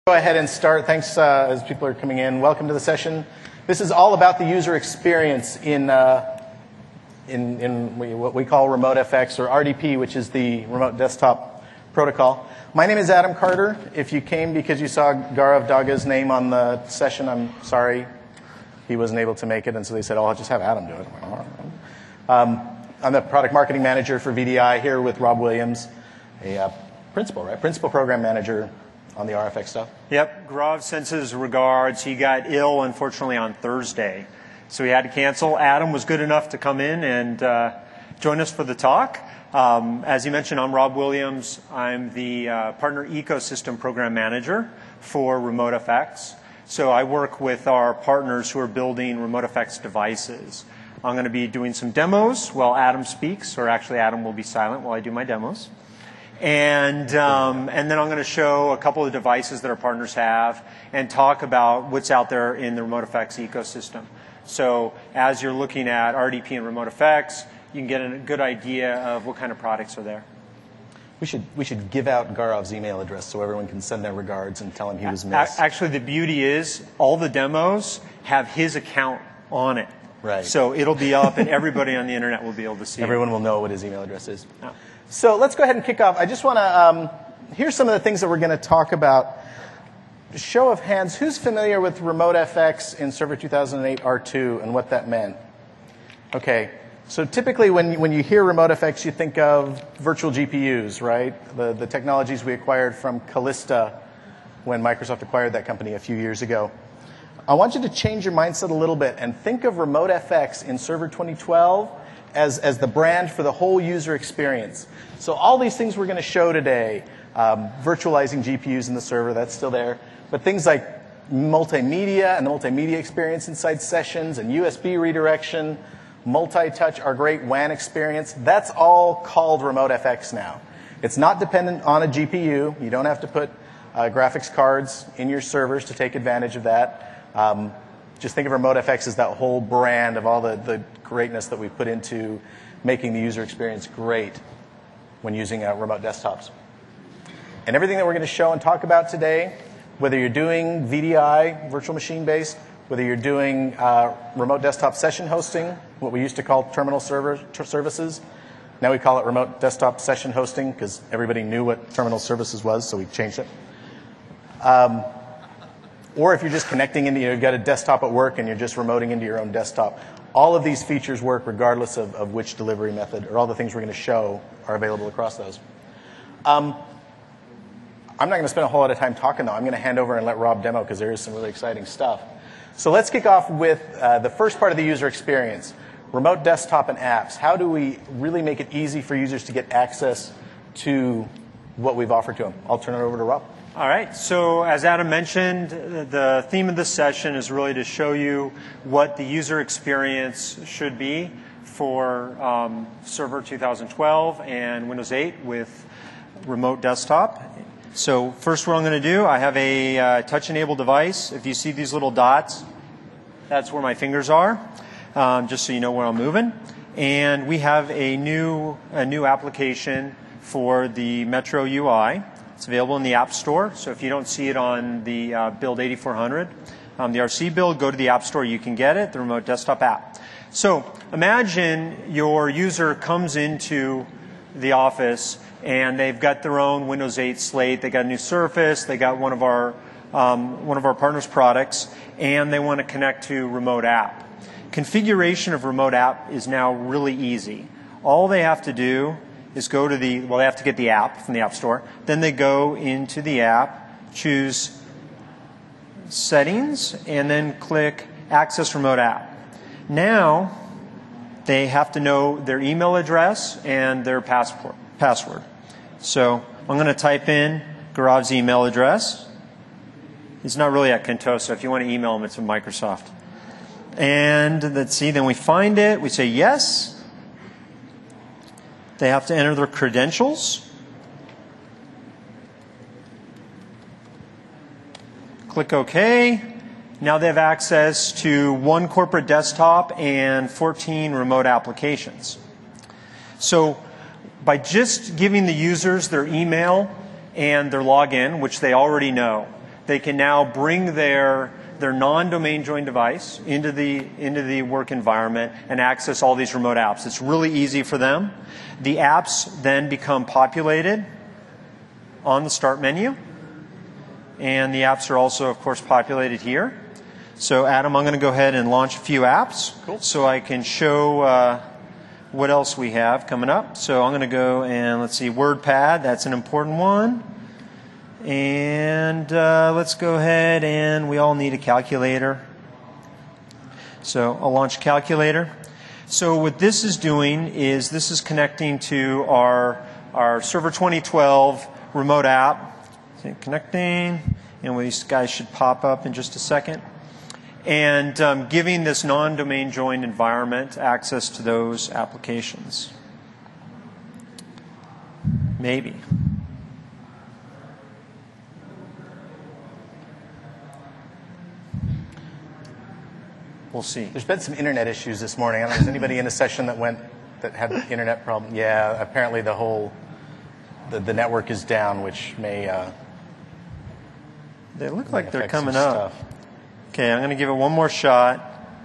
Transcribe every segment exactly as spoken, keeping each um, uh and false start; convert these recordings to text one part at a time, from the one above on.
Go ahead and start. Thanks uh, as people are coming in. Welcome to the session. This is all about the user experience in uh, in, in what we call RemoteFX or R D P, which is the Remote Desktop Protocol. My name is Adam Carter. If you came because you saw Gaurav Daga's name on the session, I'm sorry he wasn't able to make it, and so they said, "Oh, I'll just have Adam do it." Um, I'm the product marketing manager for V D I here with Rob Williams, a uh, principal, right? Principal program manager on the R F X stuff. Yep, Gaurav sends his regards. He got ill, unfortunately, on Thursday, so he had to cancel. Adam was good enough to come in and uh, join us for the talk. Um, as you mentioned, I'm Rob Williams. I'm the uh, Partner Ecosystem Program Manager for RemoteFX. So I work with our partners who are building RemoteFX devices. I'm going to be doing some demos while Adam speaks, or actually Adam will be silent while I do my demos. And, um, and then I'm going to show a couple of devices that our partners have and talk about what's out there in the RemoteFX ecosystem. So as you're looking at R D P and RemoteFX, you can get a good idea of what kind of products are there. We should, we should give out Gaurav's email address so everyone can send their regards and tell him he was missed. Actually, the beauty is all the demos have his account on it. Right. So it'll be up and everybody on the internet will be able to see Everyone it. will know what his email address is. Yeah. So let's go ahead and kick off. I just want to, um, here's some of the things that we're going to talk about. Show of hands, who's familiar with RemoteFX in Server two thousand eight R two and what that meant? Okay, so typically when, when you hear RemoteFX, you think of virtual G P Us, right? The, the technologies we acquired from Callista when Microsoft acquired that company a few years ago. I want you to change your mindset a little bit and think of RemoteFX in Server twenty twelve as, as the brand for the whole user experience. So all these things we're going to show today, um, virtualizing G P Us in the server, that's still there, but things like multimedia and the multimedia experience inside sessions and U S B redirection, multi-touch, our great W A N experience, that's all called RemoteFX now. It's not dependent on a G P U. You don't have to put uh, graphics cards in your servers to take advantage of that. Um, just think of RemoteFX as that whole brand of all the, the greatness that we put into making the user experience great when using uh, remote desktops. And everything that we're going to show and talk about today, whether you're doing V D I, virtual machine based, whether you're doing uh, remote desktop session hosting, what we used to call terminal server services, now we call it remote desktop session hosting because everybody knew what terminal services was, so we changed it. Um, or if you're just connecting into, you know, you've got a desktop at work and you're just remoting into your own desktop. All of these features work regardless of, of which delivery method, or all the things we're going to show are available across those. Um, I'm not going to spend a whole lot of time talking, though. I'm going to hand over and let Rob demo because there is some really exciting stuff. So let's kick off with uh, the first part of the user experience, remote desktop and apps. How do we really make it easy for users to get access to what we've offered to them? I'll turn it over to Rob. All right, so as Adam mentioned, the theme of this session is really to show you what the user experience should be for um, Server two thousand twelve and Windows eight with remote desktop. So first what I'm going to do, I have a uh, touch-enabled device. If you see these little dots, that's where my fingers are, um, just so you know where I'm moving. And we have a new, a new application for the Metro U I. It's available in the App Store, so if you don't see it on the uh, Build eighty-four hundred, um, the R C build, go to the App Store, you can get it, the Remote Desktop app. So imagine your user comes into the office and they've got their own Windows eight slate, they got a new Surface, they got one of our, um, one of our partners' products, and they want to connect to Remote App. Configuration of Remote App is now really easy. All they have to do is go to the, well, they have to get the app from the App Store. Then they go into the app, choose Settings, and then click Access Remote App. Now, they have to know their email address and their passport, password. So I'm going to type in Gaurav's email address. He's not really at Contoso. If you want to email him, it's from Microsoft. And let's see, then we find it. We say yes. They have to enter their credentials. Click OK. Now they have access to one corporate desktop and fourteen remote applications. So by just giving the users their email and their login, which they already know, they can now bring their their non-domain joined device into the into the work environment and access all these remote apps. It's really easy for them. The apps then become populated on the start menu, and the apps are also, of course, populated here. So, Adam, I'm going to go ahead and launch a few apps cool. so I can show uh, what else we have coming up. So I'm going to go and let's see, WordPad. That's an important one. And uh, let's go ahead and we all need a calculator. So I'll launch calculator. So what this is doing is this is connecting to our our Server twenty twelve remote app. So connecting, and these guys should pop up in just a second. And um, giving this non-domain joined environment access to those applications. Maybe. We'll see. There's been some internet issues this morning. I don't know, is anybody in a session that went that had an internet problem? Yeah, apparently the whole the, the network is down, which may. Uh, they look may like they're affect coming some up. stuff. Okay, I'm going to give it one more shot.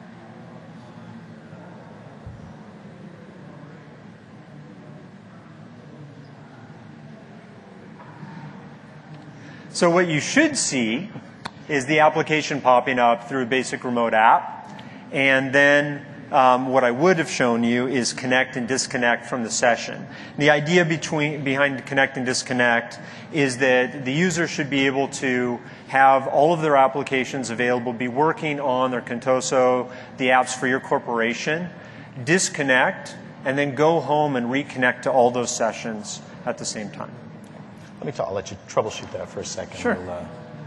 So what you should see is the application popping up through a basic remote app. And then um, what I would have shown you is connect and disconnect from the session. The idea between, behind connect and disconnect is that the user should be able to have all of their applications available, be working on their Contoso, the apps for your corporation, disconnect, and then go home and reconnect to all those sessions at the same time. Let me talk. I'll let you troubleshoot that for a second. Sure. We'll, uh,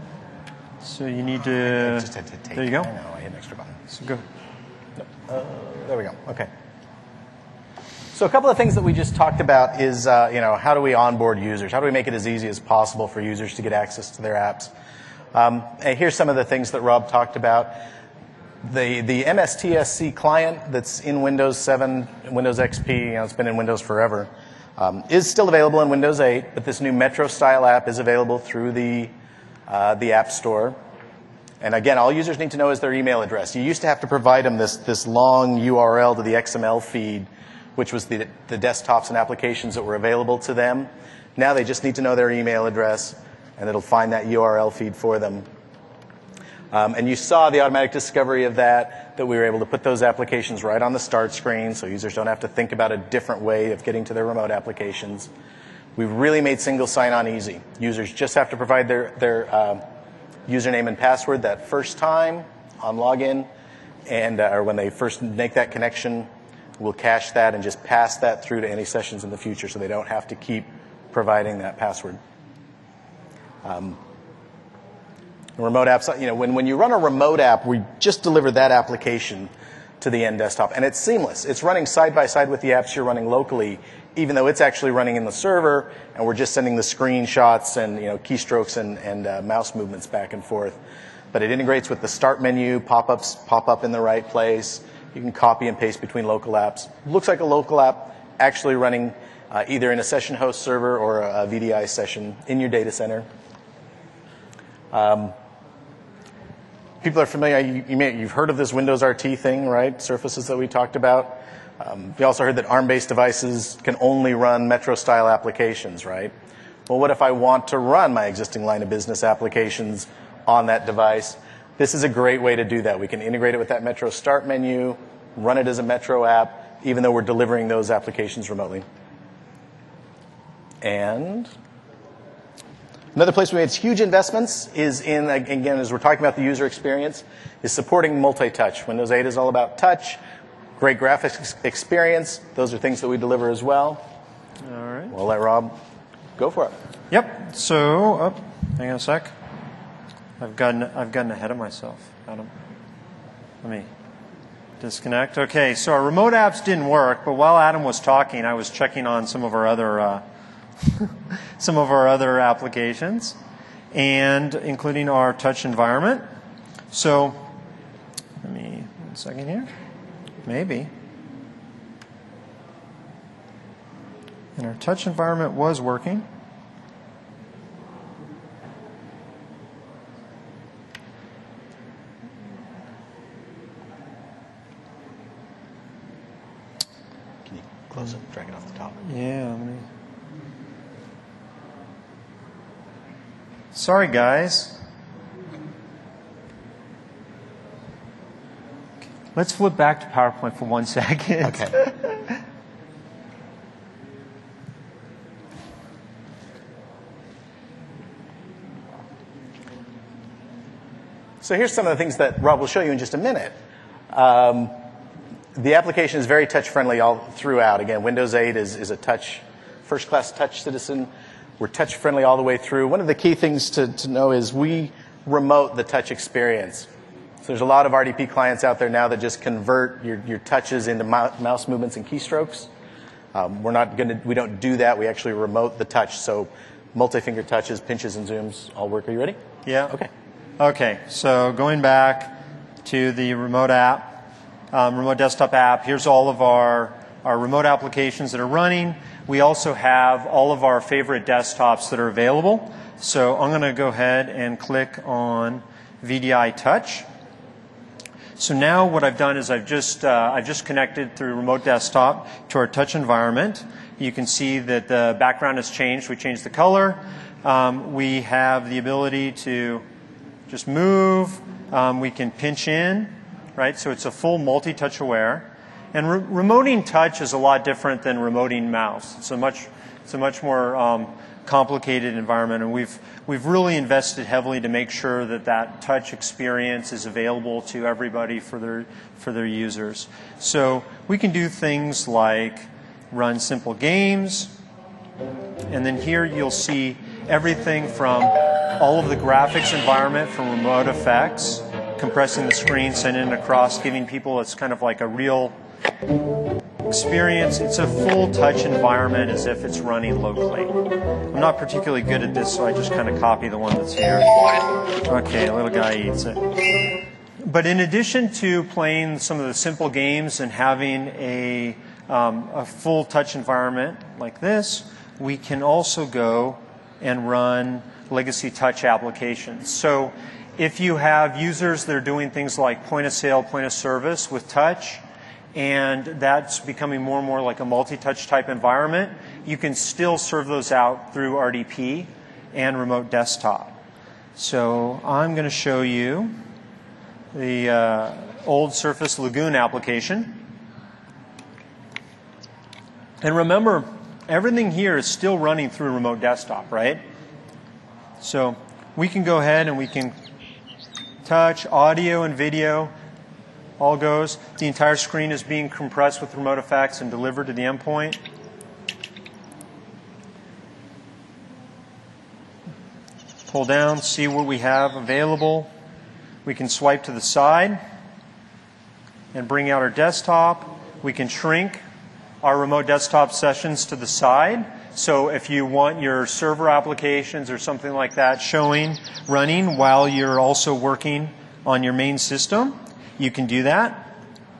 So you need to. just had to take there you go. I know, I hit an extra button. So go. Uh, there we go. Okay. So a couple of things that we just talked about is, uh, you know, how do we onboard users? How do we make it as easy as possible for users to get access to their apps? Um, and here's some of the things that Rob talked about. The the M S T S C client that's in Windows seven, Windows X P, you know, it's been in Windows forever, um, is still available in Windows eight, but this new Metro style app is available through the uh, the App Store. And again, all users need to know is their email address. You used to have to provide them this, this long U R L to the X M L feed, which was the, the desktops and applications that were available to them. Now they just need to know their email address, and it'll find that U R L feed for them. Um, and you saw the automatic discovery of that, that we were able to put those applications right on the start screen, so users don't have to think about a different way of getting to their remote applications. We've really made single sign-on easy. Users just have to provide their, their uh, username and password that first time on login, and uh, or when they first make that connection, we'll cache that and just pass that through to any sessions in the future, so they don't have to keep providing that password. Um, remote apps, you know, when, when you run a remote app, we just deliver that application to the end desktop, and it's seamless. It's running side by side with the apps you're running locally, even though it's actually running in the server, and we're just sending the screenshots and, you know, keystrokes and, and uh, mouse movements back and forth. But it integrates with the start menu, pop-ups pop up in the right place. You can copy and paste between local apps. Looks like a local app actually running uh, either in a session host server or a, a V D I session in your data center. Um, people are familiar, you, you may, you've heard of this Windows R T thing, right? Surfaces that we talked about. Um, we also heard that ARM-based devices can only run Metro-style applications, right? Well, what if I want to run my existing line of business applications on that device? This is a great way to do that. We can integrate it with that Metro start menu, run it as a Metro app, even though we're delivering those applications remotely. And another place we made huge investments is in, again, as we're talking about the user experience, is supporting multi-touch. Windows eight is all about touch. Great graphics experience. Those are things that we deliver as well. All right. We'll let Rob go for it. Yep. So, oh, hang on a sec. I've gotten I've gotten ahead of myself, Adam. Let me disconnect. Okay. So our remote apps didn't work, but while Adam was talking, I was checking on some of our other uh, some of our other applications, and including our touch environment. So, let me one second here. Maybe. And our touch environment was working. close it, drag it off the top. Yeah. Let me... Sorry, guys. Let's flip back to PowerPoint for one second. Okay. So here's some of the things that Rob will show you in just a minute. Um, the application is very touch-friendly all throughout. Again, Windows eight is, is a touch, first-class touch citizen. We're touch-friendly all the way through. One of the key things to, to know is we remote the touch experience. So there's a lot of R D P clients out there now that just convert your, your touches into mouse movements and keystrokes. Um, we're not going to, we don't do that. We actually remote the touch. So multi-finger touches, pinches, and zooms all work. Are you ready? Yeah. Okay. Okay, so going back to the remote app, um, remote desktop app, here's all of our, our remote applications that are running. We also have all of our favorite desktops that are available. So I'm going to go ahead and click on V D I Touch. So now what I've done is I've just, uh, I've just connected through remote desktop to our touch environment. You can see that the background has changed. We changed the color. Um, we have the ability to just move. Um, we can pinch in, right? So it's a full multi-touch aware. And re remoting touch is a lot different than remoting mouse. It's a much, it's a much more um, complicated environment, and we've we've really invested heavily to make sure that that touch experience is available to everybody for their for their users. So we can do things like run simple games, and then here you'll see everything from all of the graphics environment from remote effects, compressing the screen, sending it across, giving people it's kind of like a real experience. It's a full touch environment as if it's running locally. I'm not particularly good at this, so I just kind of copy the one that's here. Okay, little guy eats it. But in addition to playing some of the simple games and having a, um, a full touch environment like this, we can also go and run legacy touch applications. So if you have users that are doing things like point of sale, point of service with touch, and that's becoming more and more like a multi-touch type environment, you can still serve those out through R D P and remote desktop. So I'm going to show you the uh, old Surface Lagoon application. And remember, everything here is still running through remote desktop, right? So we can go ahead and we can touch, audio and video, all goes. The entire screen is being compressed with remote effects and delivered to the endpoint. Pull down, see what we have available. We can swipe to the side and bring out our desktop. We can shrink our remote desktop sessions to the side. So if you want your server applications or something like that showing, running while you're also working on your main system, you can do that.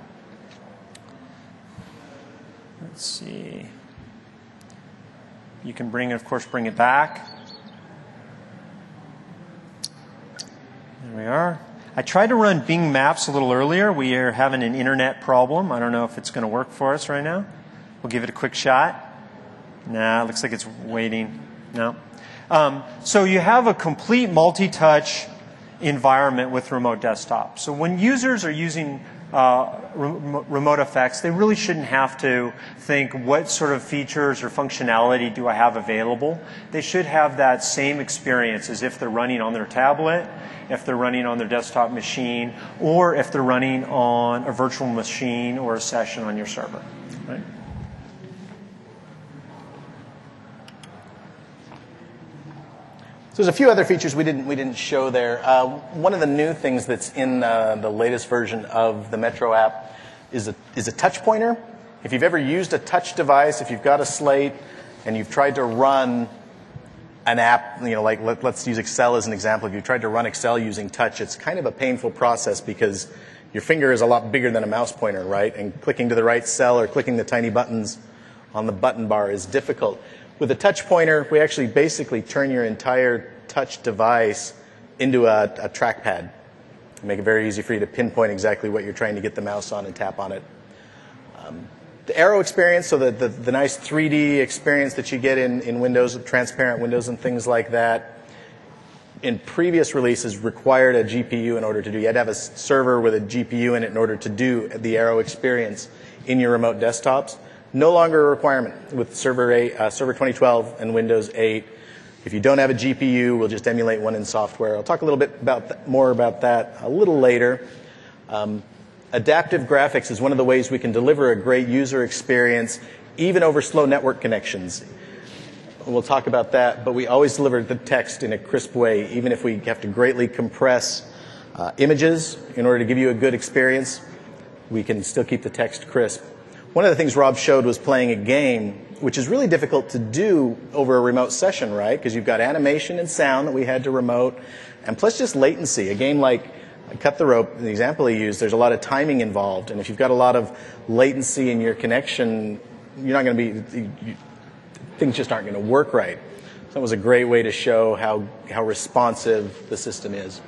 Let's see. You can bring it, of course, bring it back. There we are. I tried to run Bing Maps a little earlier. We are having an internet problem. I don't know if it's going to work for us right now. We'll give it a quick shot. Nah, it looks like it's waiting. No. Um, so you have a complete multi-touch environment with remote desktop. So when users are using uh, re remote effects, they really shouldn't have to think what sort of features or functionality do I have available. They should have that same experience as if they're running on their tablet, if they're running on their desktop machine, or if they're running on a virtual machine or a session on your server. Right? So there's a few other features we didn't we didn't show there. Uh, one of the new things that's in uh, the latest version of the Metro app is a is a touch pointer. If you've ever used a touch device, if you've got a slate and you've tried to run an app, you know, like let, let's use Excel as an example. If you've tried to run Excel using touch, it's kind of a painful process because your finger is a lot bigger than a mouse pointer, right? And clicking to the right cell or clicking the tiny buttons on the button bar is difficult. With a touch pointer, we actually basically turn your entire touch device into a, a trackpad. Make it very easy for you to pinpoint exactly what you're trying to get the mouse on and tap on it. Um, The Aero experience, so the, the, the nice three D experience that you get in, in Windows, transparent windows and things like that, in previous releases required a G P U in order to do. You had to have a server with a G P U in it in order to do the Aero experience in your remote desktops. No longer a requirement with Server eight, uh, Server twenty twelve and Windows eight. If you don't have a G P U, we'll just emulate one in software. I'll talk a little bit about th- more about that a little later. Um, adaptive graphics is one of the ways we can deliver a great user experience, even over slow network connections. We'll talk about that, but we always deliver the text in a crisp way, even if we have to greatly compress uh, images in order to give you a good experience. We can still keep the text crisp. One of the things Rob showed was playing a game, which is really difficult to do over a remote session, right? Because you've got animation and sound that we had to remote, and plus just latency. A game like Cut the Rope, the example he used, there's a lot of timing involved, and if you've got a lot of latency in your connection, you're not going to be, you, things just aren't going to work right. So that was a great way to show how, how responsive the system is.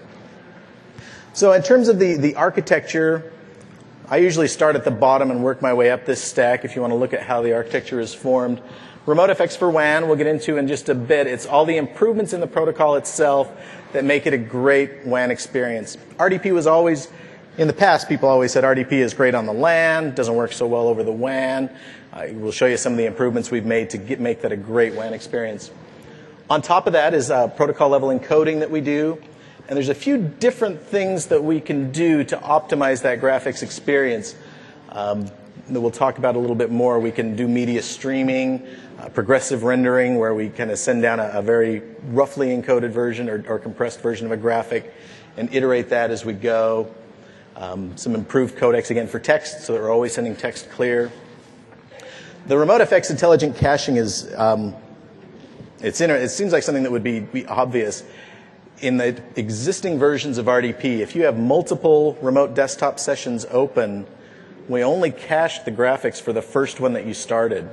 So in terms of the, the architecture, I usually start at the bottom and work my way up this stack if you want to look at how the architecture is formed. Remote effects for W A N, we'll get into in just a bit. It's all the improvements in the protocol itself that make it a great W A N experience. R D P was always, in the past, people always said R D P is great on the LAN, doesn't work so well over the W A N. Uh, we'll show you some of the improvements we've made to get, make that a great W A N experience. On top of that is uh, protocol level encoding that we do. And there's a few different things that we can do to optimize that graphics experience um, that we'll talk about a little bit more. We can do media streaming, uh, progressive rendering, where we kind of send down a, a very roughly encoded version or, or compressed version of a graphic and iterate that as we go. Um, some improved codecs, again, for text, so that we're always sending text clear. The remote effects intelligent caching is, um, it's inter- it seems like something that would be, be obvious. In the existing versions of R D P, if you have multiple remote desktop sessions open, we only cache the graphics for the first one that you started.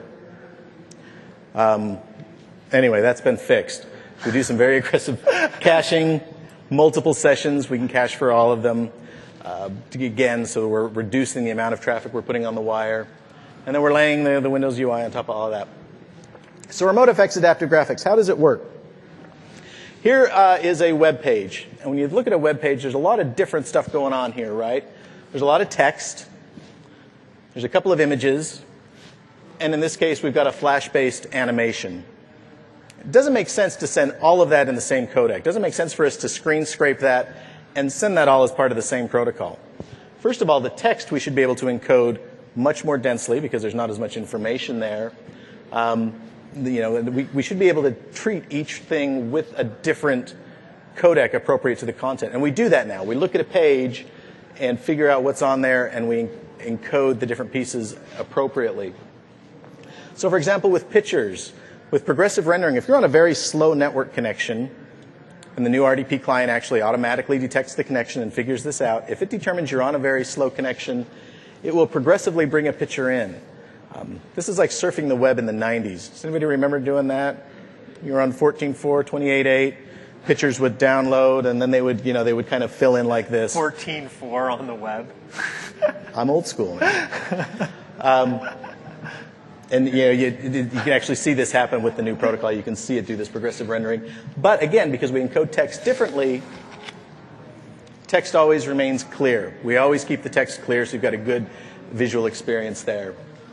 Um, anyway, that's been fixed. We do some very aggressive caching, multiple sessions. We can cache for all of them. Uh, again, so we're reducing the amount of traffic we're putting on the wire. And then we're laying the, the Windows U I on top of all of that. So remote effects adaptive graphics, how does it work? Here uh, is a web page. And when you look at a web page, there's a lot of different stuff going on here, right? There's a lot of text. There's a couple of images. And in this case, we've got a flash-based animation. It doesn't make sense to send all of that in the same codec. It doesn't make sense for us to screen scrape that and send that all as part of the same protocol. First of all, the text we should be able to encode much more densely because there's not as much information there. Um, You know, we, we should be able to treat each thing with a different codec appropriate to the content. And we do that now. We look at a page and figure out what's on there, and we encode the different pieces appropriately. So, for example, with pictures, with progressive rendering, if you're on a very slow network connection, and the new R D P client actually automatically detects the connection and figures this out, if it determines you're on a very slow connection, it will progressively bring a picture in. Um, this is like surfing the web in the nineties. Does anybody remember doing that? You were on fourteen point four, twenty-eight point eight. Pictures would download, and then they would, you know, they would kind of fill in like this. fourteen point four on the web. I'm old school, man. Um, and you know, you, you can actually see this happen with the new protocol. You can see it do this progressive rendering. But again, because we encode text differently, text always remains clear. We always keep the text clear, so you've got a good visual experience there.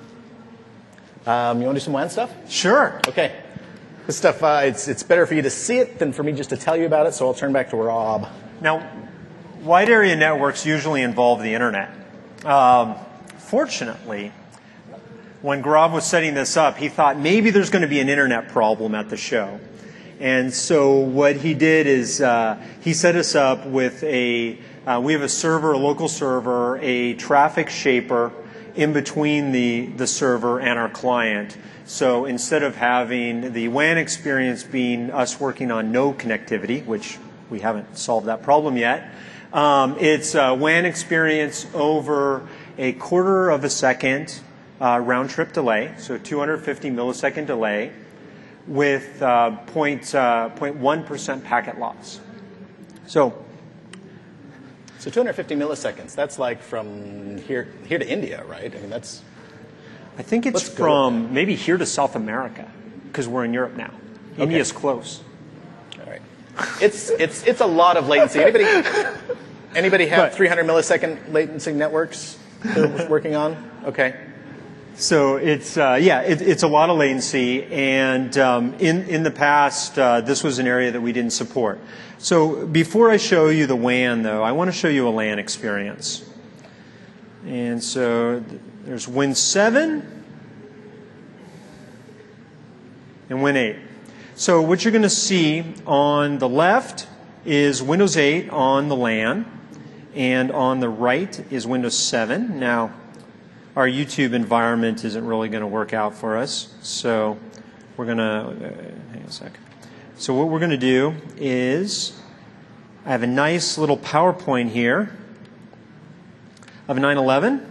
Um, you want to do some W A N stuff? Sure. Okay. This stuff, uh, it's, it's better for you to see it than for me just to tell you about it, so I'll turn back to Rob. Now, wide area networks usually involve the internet. Um, fortunately, when Gaurav was setting this up, he thought maybe there's going to be an internet problem at the show. And so what he did is uh, he set us up with a, uh, we have a server, a local server, a traffic shaper in between the, the server and our client. So instead of having the W A N experience being us working on no connectivity, which we haven't solved that problem yet, um, it's a W A N experience over a quarter of a second uh, round trip delay, so two hundred fifty millisecond delay with uh, point, uh, zero point one percent packet loss. So So two hundred fifty milliseconds, that's like from here here to India, right? I mean, that's I think it's Let's go from maybe here to South America, because we're in Europe now. Okay. India's close. All right. It's it's it's a lot of latency. Anybody anybody have But- three hundred millisecond latency networks they're working on? Okay. So it's uh, yeah, it, it's a lot of latency, and um, in in the past, uh, this was an area that we didn't support. So before I show you the W A N, though, I want to show you a LAN experience. And so th- there's Win seven and Win eight. So what you're going to see on the left is Windows eight on the LAN, and on the right is Windows seven. Now, our YouTube environment isn't really going to work out for us, so we're going to, uh, hang on a sec. So what we're going to do is, I have a nice little PowerPoint here of nine eleven,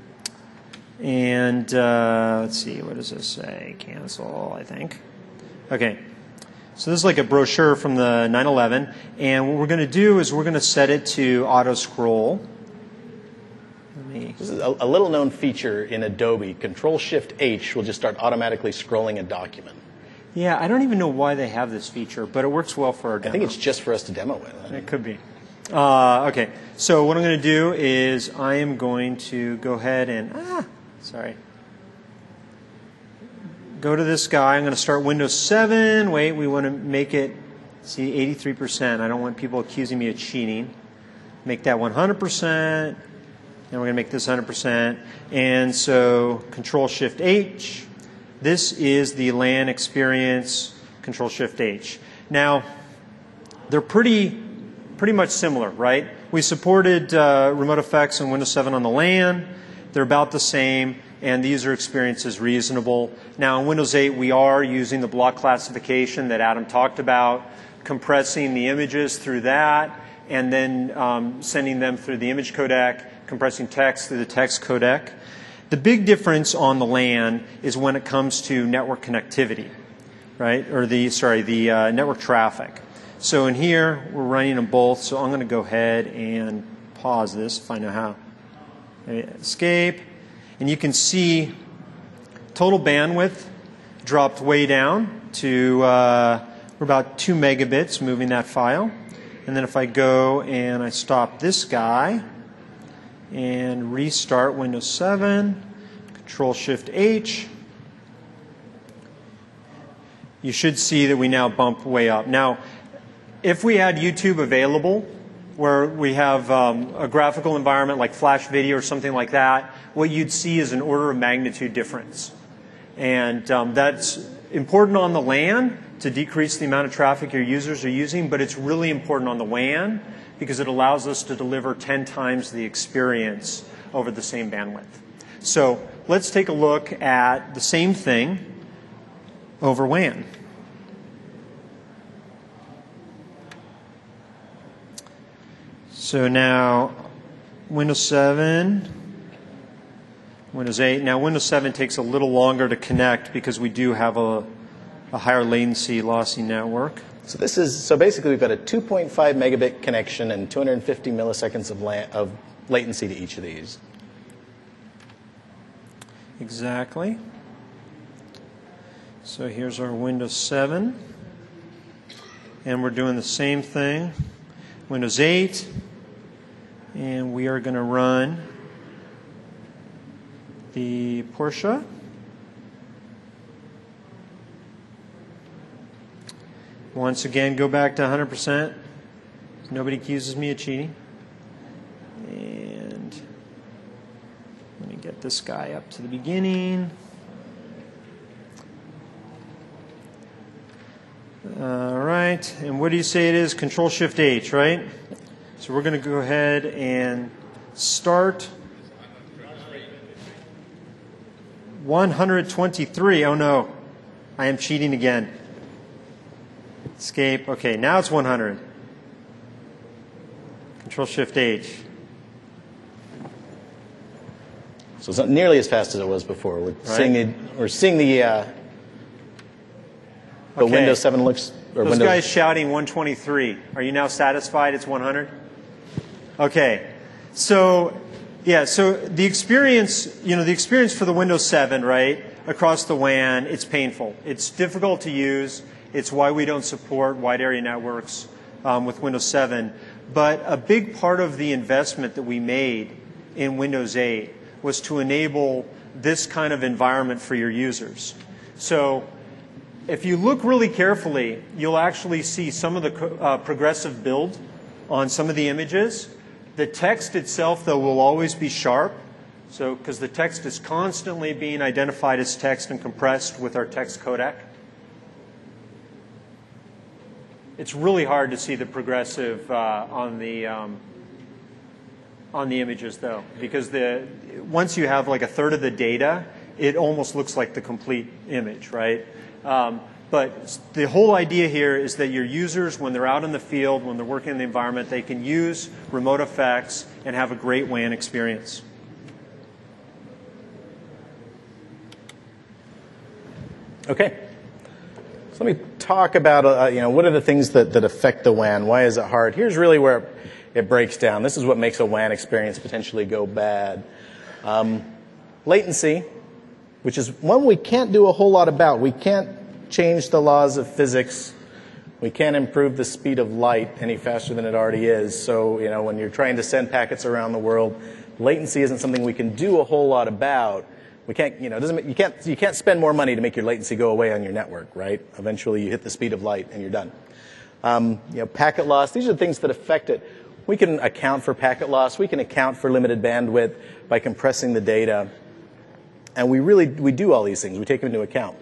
and uh, let's see, what does this say? Cancel, I think. Okay, so this is like a brochure from the nine eleven, and what we're going to do is we're going to set it to auto scroll. This is a, a little known feature in Adobe. Control Shift H will just start automatically scrolling a document. Yeah, I don't even know why they have this feature, but it works well for our demo. I think it's just for us to demo it. It could be. Uh, okay, so what I'm going to do is I am going to go ahead and, ah, sorry. Go to this guy. I'm going to start Windows seven. Wait, we want to make it, see, eighty-three percent. I don't want people accusing me of cheating. Make that one hundred percent. And we're going to make this one hundred percent. And so Control Shift H. This is the LAN experience, Control Shift H. Now, they're pretty, pretty much similar, right? We supported uh, remote effects in Windows seven on the LAN. They're about the same, and the user experience is reasonable. Now, in Windows eight, we are using the block classification that Adam talked about, compressing the images through that, and then um, sending them through the image codec, compressing text through the text codec. The big difference on the LAN is when it comes to network connectivity, right? Or the, sorry, the uh, network traffic. So in here, we're running them both, so I'm going to go ahead and pause this if I know how. Escape. And you can see total bandwidth dropped way down to uh, we're about two megabits moving that file. And then if I go and I stop this guy, and restart Windows seven, Control Shift H, you should see that we now bump way up. Now, if we had YouTube available, where we have um, a graphical environment like Flash Video or something like that, what you'd see is an order of magnitude difference. And um, that's important on the LAN to decrease the amount of traffic your users are using, but it's really important on the W A N because it allows us to deliver ten times the experience over the same bandwidth. So let's take a look at the same thing over W A N. So now Windows seven, Windows eight. Now Windows seven takes a little longer to connect because we do have a, a higher latency lossy network. So this is so basically we've got a two point five megabit connection and two hundred fifty milliseconds of, la of latency to each of these. Exactly. So here's our Windows seven, and we're doing the same thing. Windows eight, and we are going to run the Porsche. Once again, go back to one hundred percent. Nobody accuses me of cheating. And let me get this guy up to the beginning. All right, and what do you say it is? Control Shift H, right? So we're going to go ahead and start one hundred twenty-three. Oh no, I am cheating again. Escape. Okay, now it's one hundred. Control Shift H. So it's not nearly as fast as it was before. We're Right. seeing the we're seeing the uh, the Okay. Windows seven looks or Those Windows. guys shouting one twenty-three. Are you now satisfied it's one hundred? Okay. So Yeah, so the experience, you know, the experience for the Windows seven, right, across the W A N, it's painful. It's difficult to use. It's why we don't support wide area networks um, with Windows seven. But a big part of the investment that we made in Windows eight was to enable this kind of environment for your users. So if you look really carefully, you'll actually see some of the uh, progressive build on some of the images. The text itself, though, will always be sharp, so because the text is constantly being identified as text and compressed with our text codec. It's really hard to see the progressive uh, on the um, on the images, though, because the once you have like a third of the data, it almost looks like the complete image, right? Um, but the whole idea here is that your users, when they're out in the field, when they're working in the environment, they can use remote effects and have a great W A N experience. Okay. So let me talk about, uh, you know, what are the things that, that affect the W A N? Why is it hard? Here's really where it breaks down. This is what makes a W A N experience potentially go bad. Um, latency, which is one we can't do a whole lot about. We can't change the laws of physics. We can't improve the speed of light any faster than it already is. So, you know, when you're trying to send packets around the world, latency isn't something we can do a whole lot about. We can't, you know, it doesn't, you can't, you can't spend more money to make your latency go away on your network, right? Eventually you hit the speed of light and you're done. Um, you know, packet loss, these are the things that affect it. We can account for packet loss. We can account for limited bandwidth by compressing the data. And we really, we do all these things. We take them into account.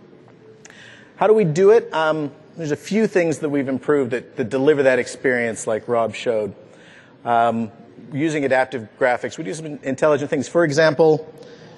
How do we do it? Um, there's a few things that we've improved that, that deliver that experience like Rob showed. Um, using adaptive graphics, we do some intelligent things. For example,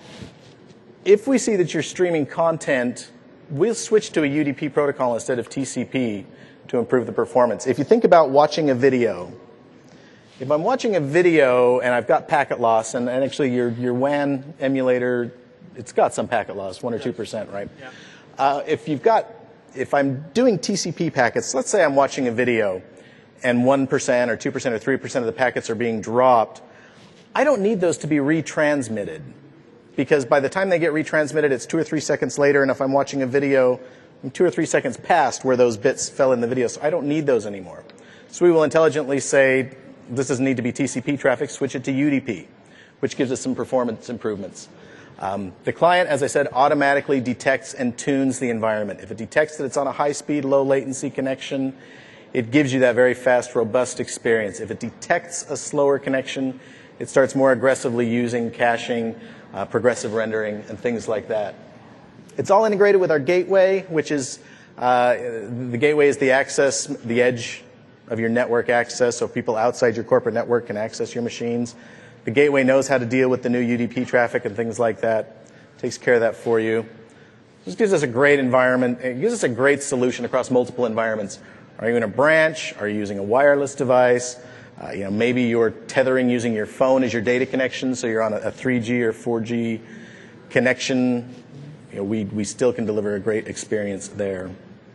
if we see that you're streaming content, we'll switch to a U D P protocol instead of T C P to improve the performance. If you think about watching a video, if I'm watching a video and I've got packet loss, and, and actually your, your W A N emulator, it's got some packet loss, one or two percent, right? Yeah. Uh, if you've got, if I'm doing T C P packets, let's say I'm watching a video and one percent or two percent or three percent of the packets are being dropped, I don't need those to be retransmitted. Because by the time they get retransmitted, it's two or three seconds later, and if I'm watching a video, I'm two or three seconds past where those bits fell in the video, so I don't need those anymore. So we will intelligently say, this doesn't need to be T C P traffic, switch it to U D P, which gives us some performance improvements. Um, the client, as I said, automatically detects and tunes the environment. If it detects that it's on a high-speed, low-latency connection, it gives you that very fast, robust experience. If it detects a slower connection, it starts more aggressively using caching, uh, progressive rendering, and things like that. It's all integrated with our gateway, which is, uh, the gateway is the access, the edge of your network access, so people outside your corporate network can access your machines. The gateway knows how to deal with the new U D P traffic and things like that. Takes care of that for you. This gives us a great environment. It gives us a great solution across multiple environments. Are you in a branch? Are you using a wireless device? Uh, you know, maybe you're tethering using your phone as your data connection, so you're on a, a three G or four G connection. You know, we, we still can deliver a great experience there.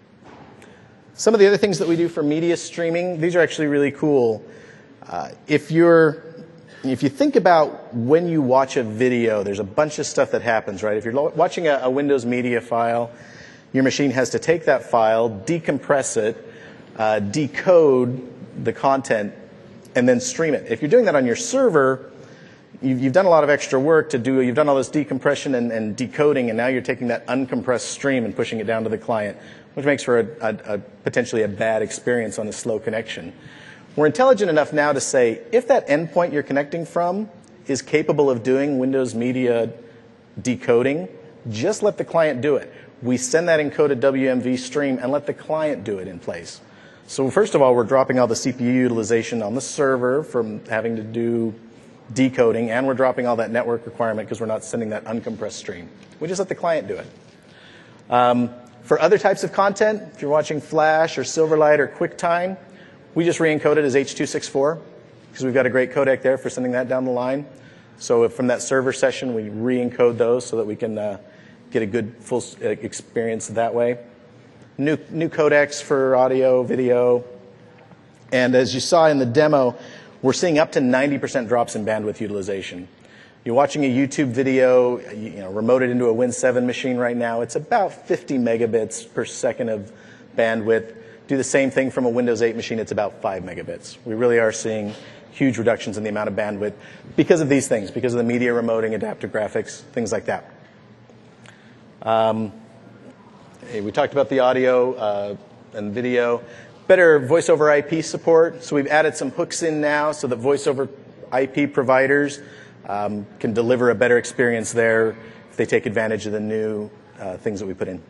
Some of the other things that we do for media streaming, these are actually really cool. Uh, if you're If you think about when you watch a video, there's a bunch of stuff that happens, right? If you're watching a, a Windows media file, your machine has to take that file, decompress it, uh, decode the content, and then stream it. If you're doing that on your server, you've, you've done a lot of extra work to do. You've done all this decompression and, and decoding, and now you're taking that uncompressed stream and pushing it down to the client, which makes for a, a, a potentially a bad experience on a slow connection. We're intelligent enough now to say, if that endpoint you're connecting from is capable of doing Windows Media decoding, just let the client do it. We send that encoded W M V stream and let the client do it in place. So first of all, we're dropping all the C P U utilization on the server from having to do decoding, and we're dropping all that network requirement because we're not sending that uncompressed stream. We just let the client do it. Um, for other types of content, if you're watching Flash or Silverlight or QuickTime, we just re-encode it as H two sixty-four because we've got a great codec there for sending that down the line. So if from that server session, we re-encode those so that we can uh, get a good full experience that way. New, new codecs for audio, video. And as you saw in the demo, We're seeing up to ninety percent drops in bandwidth utilization. You're watching a YouTube video, you know, remoted into a Win seven machine right now, it's about fifty megabits per second of bandwidth. Do the same thing from a Windows eight machine, it's about five megabits. We really are seeing huge reductions in the amount of bandwidth because of these things, because of the media remoting, adaptive graphics, things like that. Um, hey, we talked about the audio uh, and video. Better voice over I P support. So we've added some hooks in now so that voice over I P providers um, can deliver a better experience there if they take advantage of the new uh, things that we put in.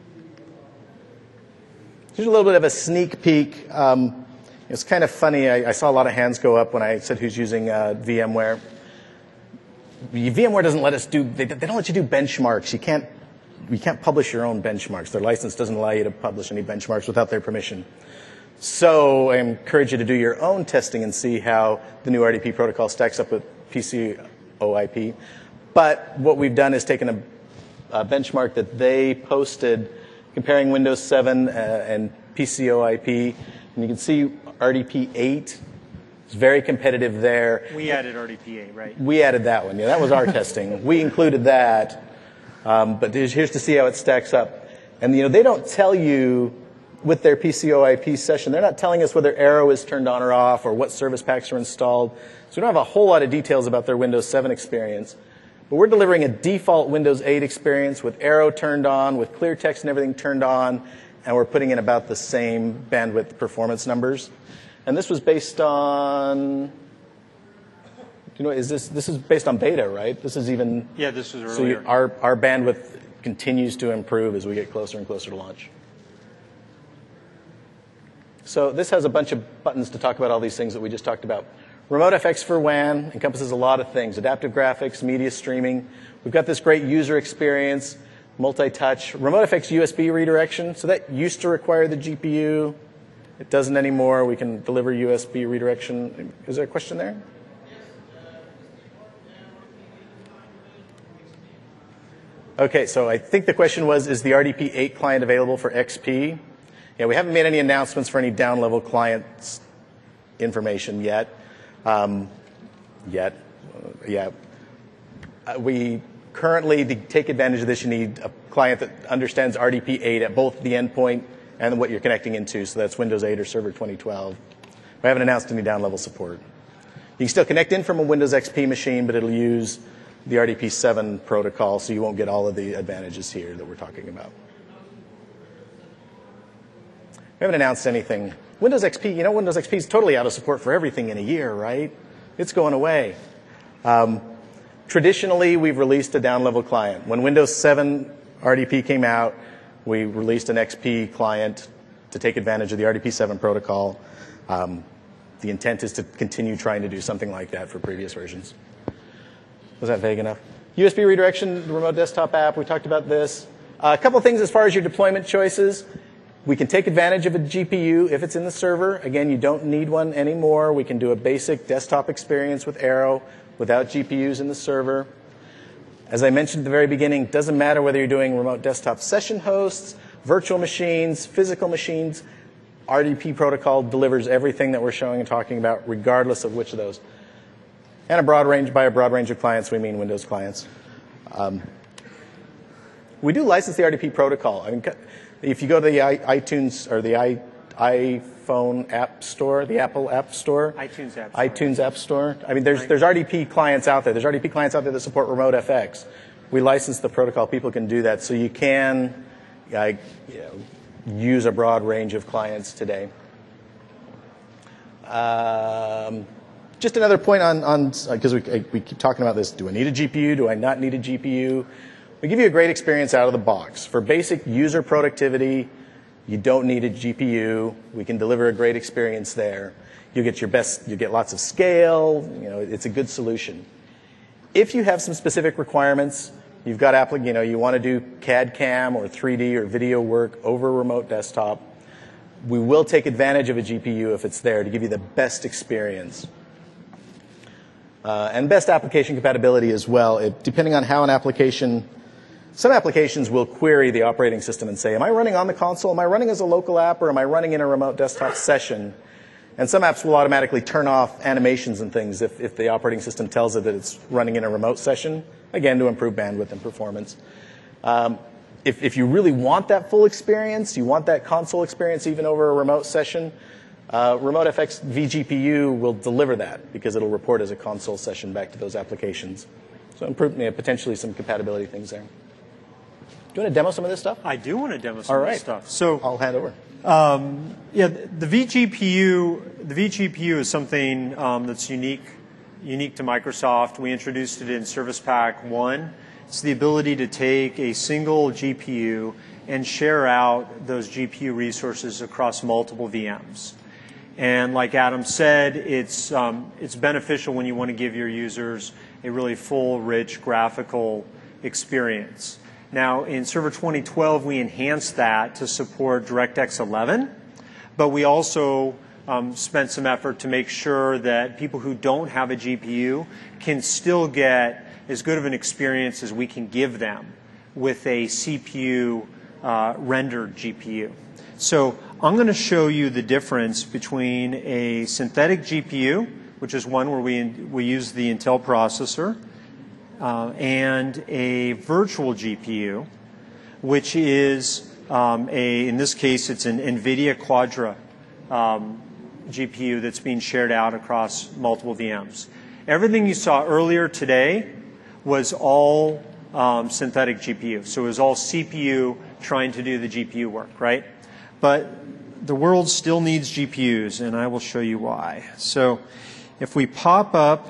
Here's a little bit of a sneak peek. Um, it's kind of funny. I, I saw a lot of hands go up when I said who's using uh, VMware. VMware doesn't let us do, they, they don't let you do benchmarks. You can't, you can't publish your own benchmarks. Their license doesn't allow you to publish any benchmarks without their permission. So I encourage you to do your own testing and see how the new R D P protocol stacks up with P C O I P. But what we've done is taken a, a benchmark that they posted comparing Windows seven uh, and P C O I P. And you can see R D P eight is very competitive there. We added R D P eight, right? We added that one. Yeah, that was our testing. We included that. Um, but here's, here's to see how it stacks up. And you know, they don't tell you with their P C O I P session, they're not telling us whether Aero is turned on or off or what service packs are installed. So we don't have a whole lot of details about their Windows seven experience. But we're delivering a default Windows eight experience with Aero turned on, with clear text and everything turned on, and we're putting in about the same bandwidth performance numbers. And this was based on, you know, is this, this is based on beta, right? This is even... Yeah, this was earlier. So you, our, our bandwidth continues to improve as we get closer and closer to launch. So this has a bunch of buttons to talk about all these things that we just talked about. Remote F X for W A N encompasses a lot of things. Adaptive graphics, media streaming. We've got this great user experience, multi-touch. Remote F X U S B redirection. So that used to require the G P U. It doesn't anymore. We can deliver U S B redirection. Is there a question there? Okay, so I think the question was, is the R D P eight client available for X P? Yeah, we haven't made any announcements for any down-level clients information yet. Um, yet, uh, yeah. Uh, we currently, to take advantage of this, you need a client that understands R D P eight at both the endpoint and what you're connecting into. So that's Windows eight or Server twenty twelve. We haven't announced any down-level support. You can still connect in from a Windows X P machine, but it'll use the R D P seven protocol, so you won't get all of the advantages here that we're talking about. We haven't announced anything. Windows X P, you know, Windows X P is totally out of support for everything in a year, right? It's going away. Um, traditionally, we've released a down-level client. When Windows seven R D P came out, we released an X P client to take advantage of the R D P seven protocol. Um, the intent is to continue trying to do something like that for previous versions. Was that vague enough? U S B redirection, remote desktop app, we talked about this. Uh, a couple things as far as your deployment choices. We can take advantage of a G P U if it's in the server. Again, you don't need one anymore. We can do a basic desktop experience with Aero without G P Us in the server. As I mentioned at the very beginning, it doesn't matter whether you're doing remote desktop session hosts, virtual machines, physical machines. R D P protocol delivers everything that we're showing and talking about, regardless of which of those. And a broad range, by a broad range of clients, we mean Windows clients. Um, we do license the R D P protocol. I mean, if you go to the iTunes or the i iPhone App Store, the Apple App Store, iTunes App Store, iTunes App Store. I mean, there's there's R D P clients out there. There's R D P clients out there that support Remote F X. We license the protocol. People can do that, so you can, uh, you know, use a broad range of clients today. Um, just another point on on because we we keep talking about this. Do I need a G P U? Do I not need a G P U? We give you a great experience out of the box. For basic user productivity, you don't need a G P U. We can deliver a great experience there. You get your best, you get lots of scale. You know, it's a good solution. If you have some specific requirements, you've got applic- you know, you want to do C A D C A M or three D or video work over a remote desktop, we will take advantage of a G P U if it's there to give you the best experience. Uh, and best application compatibility as well. It, depending on how an application Some applications will query the operating system and say, am I running on the console? Am I running as a local app? Or am I running in a remote desktop session? And some apps will automatically turn off animations and things if, if the operating system tells it that it's running in a remote session, again, to improve bandwidth and performance. Um, if, if you really want that full experience, you want that console experience even over a remote session, uh, RemoteFX vGPU will deliver that because it'll report as a console session back to those applications. So improve, you know, potentially some compatibility things there. Do you want to demo some of this stuff? I do want to demo some All of right. this stuff. So I'll hand over. Um, yeah, the vGPU, the vGPU is something um, that's unique, unique to Microsoft. We introduced it in Service Pack one. It's the ability to take a single G P U and share out those G P U resources across multiple V Ms. And like Adam said, it's um, it's beneficial when you want to give your users a really full, rich graphical experience. Now, in Server twenty twelve, we enhanced that to support DirectX eleven, but we also um, spent some effort to make sure that people who don't have a G P U can still get as good of an experience as we can give them with a C P U uh, rendered G P U. So I'm going to show you the difference between a synthetic G P U, which is one where we, we use the Intel processor, Uh, and a virtual G P U, which is um, a, in this case, it's an NVIDIA Quadra um, G P U that's being shared out across multiple V Ms. Everything you saw earlier today was all um, synthetic G P U. So it was all C P U trying to do the G P U work, right? But the world still needs G P Us, and I will show you why. So if we pop up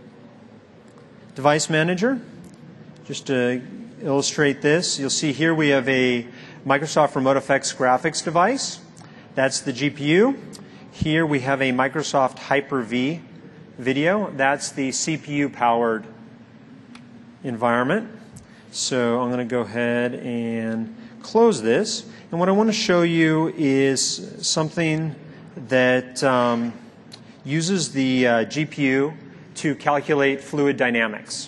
Device Manager, just to illustrate this, you'll see here we have a Microsoft RemoteFX graphics device. That's the G P U. Here we have a Microsoft Hyper-V video. That's the C P U-powered environment. So I'm going to go ahead and close this. And what I want to show you is something that um, uses the uh, G P U to calculate fluid dynamics.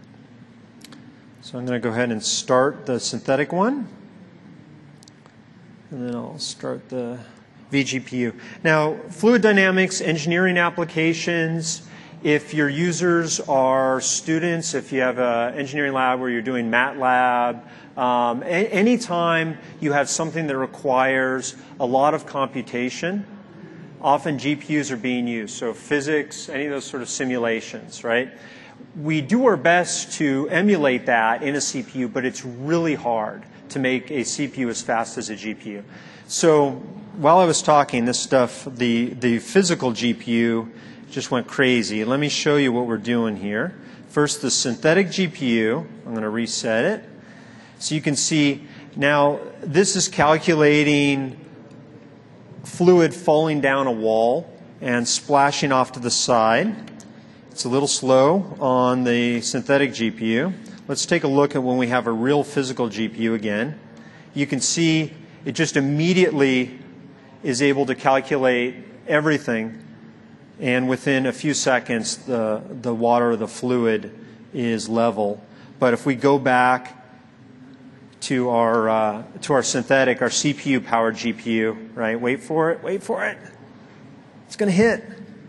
So I'm going to go ahead and start the synthetic one. And then I'll start the vGPU. Now, fluid dynamics, engineering applications, if your users are students, if you have an engineering lab where you're doing MATLAB, um, anytime you have something that requires a lot of computation, often G P Us are being used. So physics, any of those sort of simulations, right? We do our best to emulate that in a C P U, but it's really hard to make a C P U as fast as a G P U. So while I was talking, this stuff, the, the physical G P U just went crazy. Let me show you what we're doing here. First, the synthetic G P U. I'm going to reset it. So you can see now this is calculating fluid falling down a wall and splashing off to the side. It's a little slow on the synthetic G P U. Let's take a look at when we have a real physical G P U again. You can see it just immediately is able to calculate everything, and within a few seconds the, the water, the fluid is level. But if we go back to our uh, to our synthetic, our C P U-powered G P U, right? Wait for it, wait for it. It's going to hit.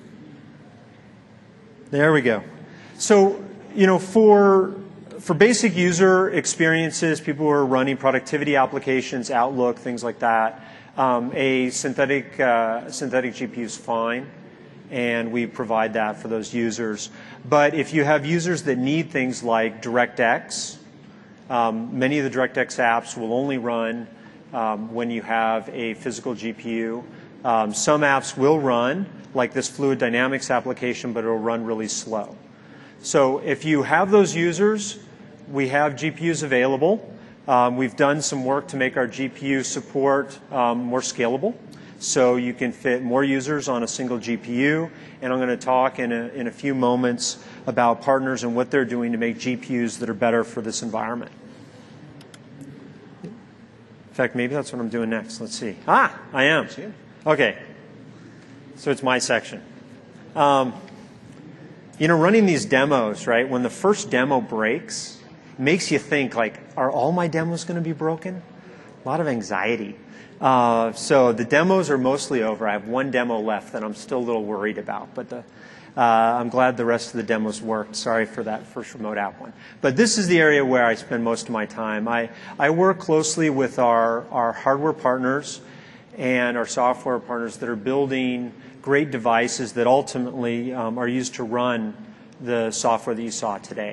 There we go. So, you know, for for basic user experiences, people who are running productivity applications, Outlook, things like that, um, a synthetic uh, synthetic G P U is fine, and we provide that for those users. But if you have users that need things like DirectX, Um, many of the DirectX apps will only run um, when you have a physical G P U. Um, some apps will run, like this Fluid Dynamics application, but it'll run really slow. So if you have those users, we have G P Us available. Um, we've done some work to make our G P U support um, more scalable. So you can fit more users on a single G P U. And I'm going to talk in a, in a few moments about partners and what they're doing to make G P Us that are better for this environment. In fact, maybe that's what I'm doing next. Let's see. Ah, I am. Okay. So it's my section. Um, you know, running these demos, right, when the first demo breaks, makes you think, like, are all my demos going to be broken? A lot of anxiety. Uh, so the demos are mostly over. I have one demo left that I'm still a little worried about, but the, uh, I'm glad the rest of the demos worked. Sorry for that first remote app one. But this is the area where I spend most of my time. I, I work closely with our, our hardware partners and our software partners that are building great devices that ultimately um, are used to run the software that you saw today.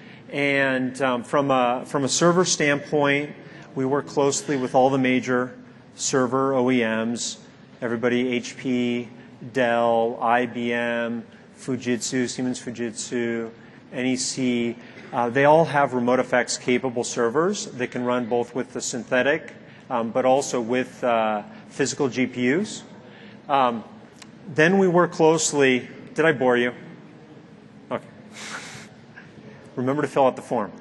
And um, from a, from a server standpoint, we work closely with all the major server O E Ms, everybody, H P, Dell, I B M, Fujitsu, Siemens Fujitsu, N E C. Uh, they all have RemoteFX capable servers that can run both with the synthetic, um, but also with uh, physical G P Us. Um, then we work closely. Did I bore you? Okay. Remember to fill out the form.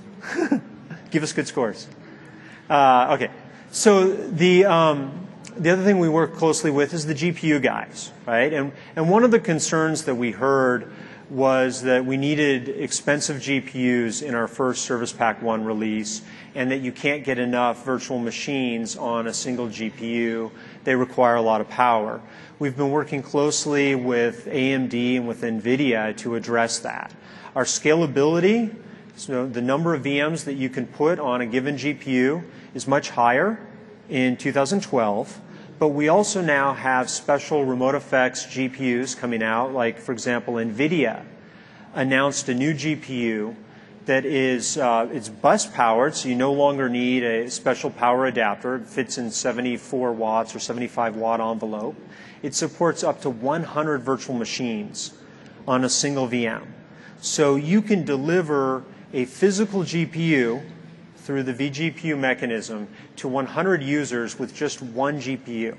Give us good scores. Uh, okay. So the um, the other thing we work closely with is the G P U guys, right? And and one of the concerns that we heard was that we needed expensive G P Us in our first Service Pack one release, and that you can't get enough virtual machines on a single G P U. They require a lot of power. We've been working closely with A M D and with NVIDIA to address that. Our scalability, so the number of V Ms that you can put on a given G P U, is much higher in two thousand twelve. But we also now have special RemoteFX G P Us coming out, like, for example, NVIDIA announced a new G P U that is uh, it's bus powered, so you no longer need a special power adapter. It fits in seventy-four watts or seventy-five watt envelope. It supports up to one hundred virtual machines on a single V M. So you can deliver a physical G P U through the vGPU mechanism to one hundred users with just one G P U.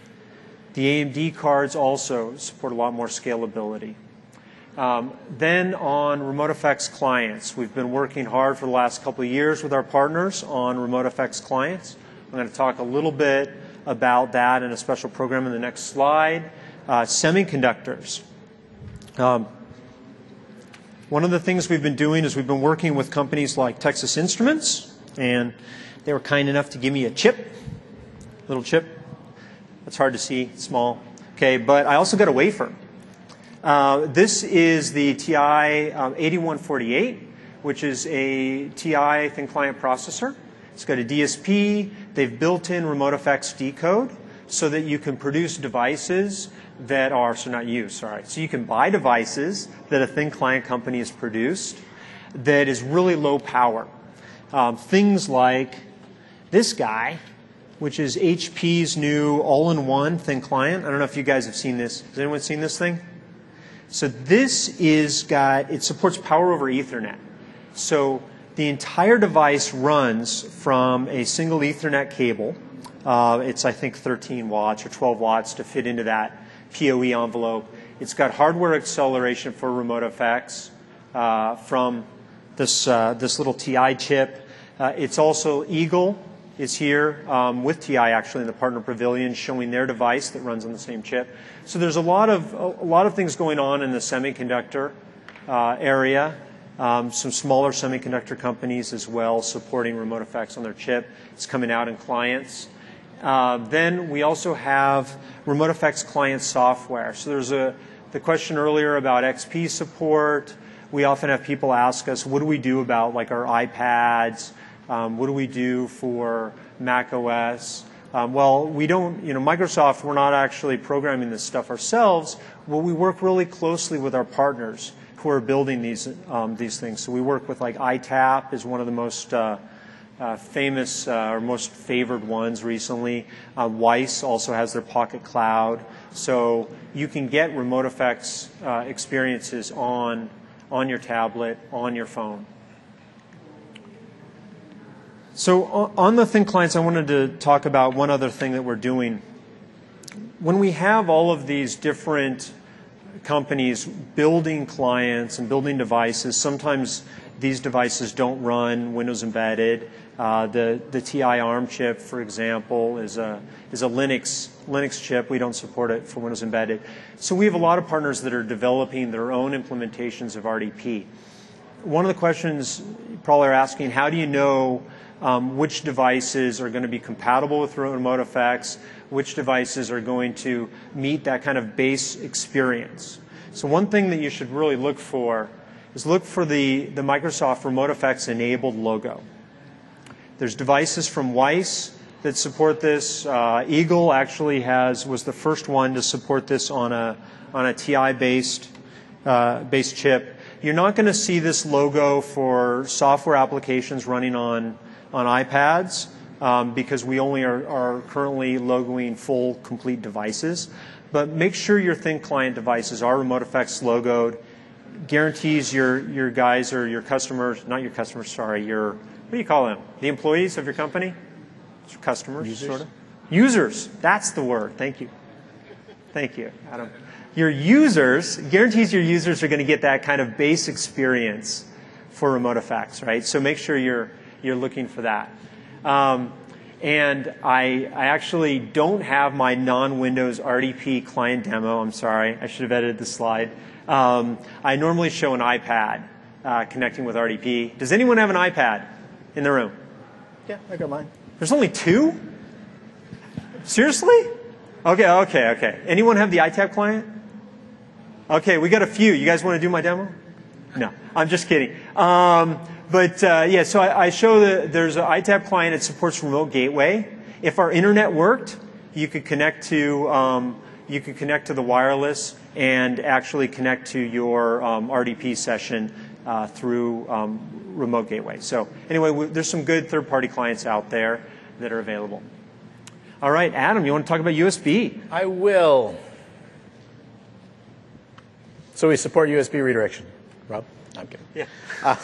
The A M D cards also support a lot more scalability. Um, then on RemoteFX clients, we've been working hard for the last couple of years with our partners on RemoteFX clients. I'm going to talk a little bit about that in a special program in the next slide. Uh, semiconductors. Um, one of the things we've been doing is we've been working with companies like Texas Instruments, and they were kind enough to give me a chip, little chip. It's hard to see, small. Okay, but I also got a wafer. Uh, this is the T I um, eighty-one forty-eight, which is a T I thin client processor. It's got a D S P. They've built in RemoteFX decode so that you can produce devices that are, so not you, sorry. So you can buy devices that a thin client company has produced that is really low power. Um, things like this guy, which is H P's new all-in-one thin client. I don't know if you guys have seen this. Has anyone seen this thing? So this is got, it supports power over Ethernet. So the entire device runs from a single Ethernet cable. Uh, it's, I think, thirteen watts or twelve watts to fit into that P O E envelope. It's got hardware acceleration for RemoteFX uh, from this, uh, this little T I chip. Uh, it's also Eagle is here um, with T I actually in the partner pavilion showing their device that runs on the same chip. So there's a lot of, a lot of things going on in the semiconductor uh, area. Um, some smaller semiconductor companies as well supporting RemoteFX on their chip. It's coming out in clients. Uh, then we also have RemoteFX client software. So there's a, the question earlier about X P support. We often have people ask us, what do we do about like our iPads? Um, what do we do for Mac O S? Um, well, we don't, you know, Microsoft, we're not actually programming this stuff ourselves. Well, we work really closely with our partners who are building these um, these things. So we work with like I TAP is one of the most uh, uh, famous uh, or most favored ones recently. Uh, Weiss also has their Pocket Cloud. So you can get RemoteFX uh, experiences on on your tablet, on your phone. So on the thin clients, I wanted to talk about one other thing that we're doing. When we have all of these different companies building clients and building devices, sometimes these devices don't run Windows embedded. Uh, the the T I ARM chip, for example, is a is a Linux Linux chip. We don't support it for Windows embedded. So we have a lot of partners that are developing their own implementations of R D P. one of the questions you probably are asking, how do you know um, which devices are going to be compatible with Remote F X, which devices are going to meet that kind of base experience? So one thing that you should really look for is look for the, the Microsoft Remote F X enabled logo. There's devices from Weiss that support this. Uh, Eagle actually has was the first one to support this on a on a T I based uh, based chip. You're not going to see this logo for software applications running on on iPads um, because we only are, are currently logoing full complete devices. But make sure your thin client devices are Remote F X logoed. Guarantees your your guys or your customers, not your customers, sorry, your what do you call them? The employees of your company? Customers, users? sort of. Users, that's the word. Thank you. Thank you, Adam. Your users, guarantees your users are going to get that kind of base experience for Remote F X, right? So make sure you're, you're looking for that. Um, and I, I actually don't have my non-Windows R D P client demo. I'm sorry. I should have edited the slide. Um, I normally show an iPad uh, connecting with R D P. Does anyone have an iPad in the room? Yeah, I got mine. There's only two? Seriously? Okay, okay, okay. Anyone have the I T A B client? Okay, we got a few. You guys want to do my demo? No, I'm just kidding. Um, but uh, yeah, so I, I show that there's an I T A B client that supports remote gateway. If our internet worked, you could connect to um, you could connect to the wireless and actually connect to your um, R D P session uh, through um, remote gateway. So anyway, we, there's some good third-party clients out there that are available. All right, Adam, you want to talk about U S B? I will. So we support U S B redirection. Rob? I'm kidding. Yeah. Uh,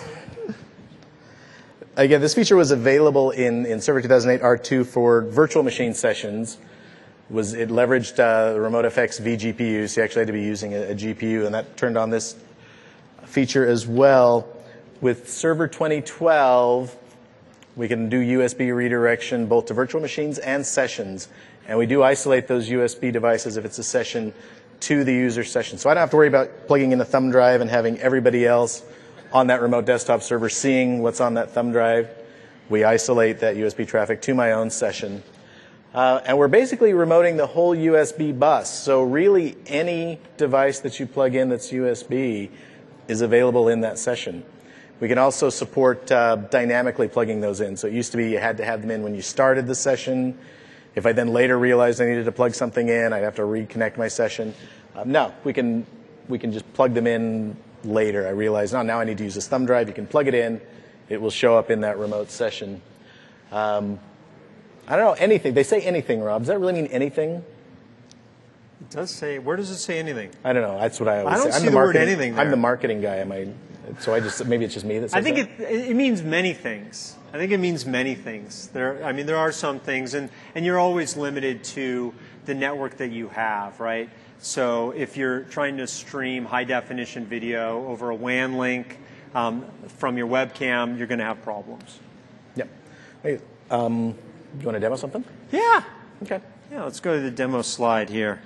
again, this feature was available in, in Server two thousand eight R two for virtual machine sessions. Was it leveraged uh, the Remote F X vGPU, so you actually had to be using a, a G P U, and that turned on this feature as well. With Server twenty twelve, we can do U S B redirection both to virtual machines and sessions. And we do isolate those U S B devices if it's a session to the user session. So I don't have to worry about plugging in a thumb drive and having everybody else on that remote desktop server seeing what's on that thumb drive. We isolate that U S B traffic to my own session. Uh, and we're basically remoting the whole U S B bus. So really any device that you plug in that's U S B is available in that session. We can also support uh, dynamically plugging those in. So it used to be you had to have them in when you started the session. If I then later realized I needed to plug something in, I'd have to reconnect my session. Um, no, we can we can just plug them in later. I realize, no, now I need to use this thumb drive. You can plug it in. It will show up in that remote session. Um, I don't know, anything. They say anything, Rob. Does that really mean anything? It does say, where does it say anything? I don't know. That's what I always I don't say. I'm see the, the word marketing, anything there. I'm the marketing guy. Am I, so I just, maybe it's just me that says I think that? it, it means many things. I think it means many things. There, I mean, there are some things, and, and you're always limited to the network that you have, right? So if you're trying to stream high-definition video over a W A N link um, from your webcam, you're going to have problems. Yep. Hey, um, do you want to demo something? Yeah. Okay. Yeah, let's go to the demo slide here.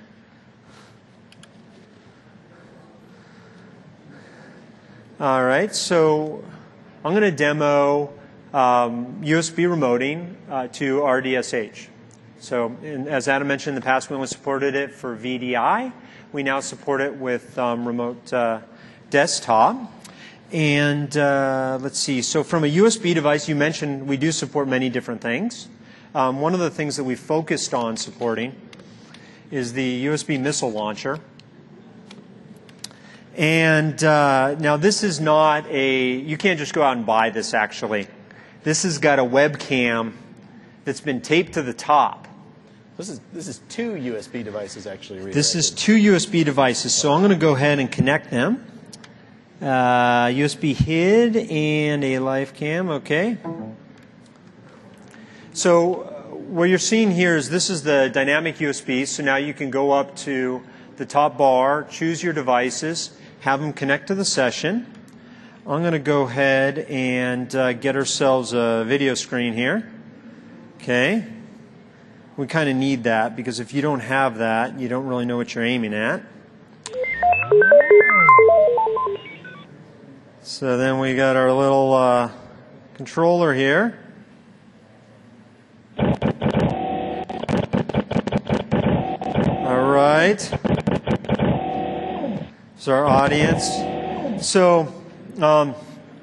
All right, so I'm going to demo um, U S B remoting uh, to R D S H. So in, as Adam mentioned, in the past we only supported it for V D I. We now support it with um, remote uh, desktop. And uh, let's see, so from a U S B device, you mentioned we do support many different things. Um, one of the things that we focused on supporting is the U S B missile launcher. And uh, now this is not a, you can't just go out and buy this actually. This has got a webcam that's been taped to the top. This is, this is two U S B devices actually. Redirected. This is two U S B devices, so I'm going to go ahead and connect them. Uh, U S B H I D and a live cam, okay. So uh, what you're seeing here is this is the dynamic U S B, so now you can go up to the top bar, choose your devices, have them connect to the session. I'm going to go ahead and uh, get ourselves a video screen here. Okay. We kind of need that because if you don't have that, you don't really know what you're aiming at. So then we got our little uh, controller here. All right. So our audience. So, um,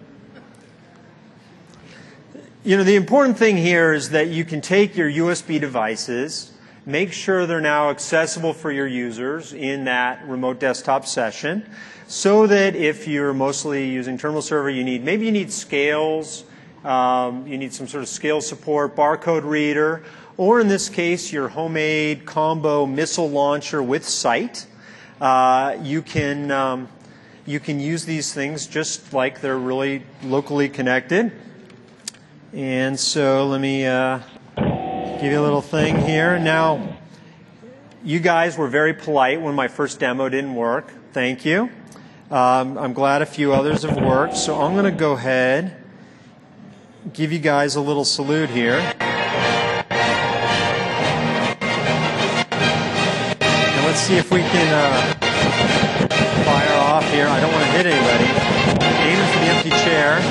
you know, the important thing here is that you can take your U S B devices, make sure they're now accessible for your users in that remote desktop session, so that if you're mostly using Terminal Server, you need, maybe you need scales, um, you need some sort of scale support, barcode reader, or in this case, your homemade combo missile launcher with sight. Uh, you can um, you can use these things just like they're really locally connected. And so let me uh, give you a little thing here. Now, you guys were very polite when my first demo didn't work. Thank you. Um, I'm glad a few others have worked. So I'm going to go ahead, give you guys a little salute here. And let's see if we can uh, fire off here. I don't want to hit anybody. Aiming for the empty chair.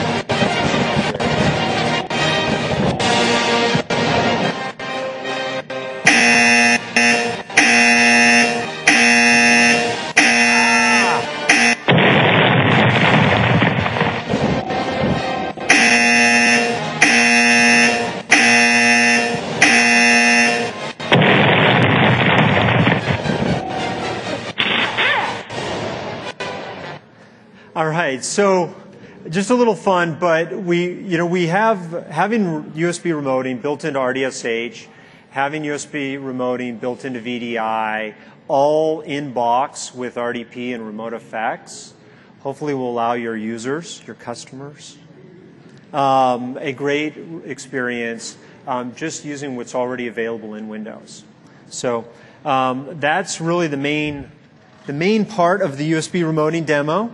All right, so just a little fun, but we, you know, we have having U S B remoting built into R D S H, having U S B remoting built into V D I, all in box with R D P and remote effects. Hopefully, will allow your users, your customers, um, a great experience um, just using what's already available in Windows. So um, that's really the main, the main part of the U S B remoting demo.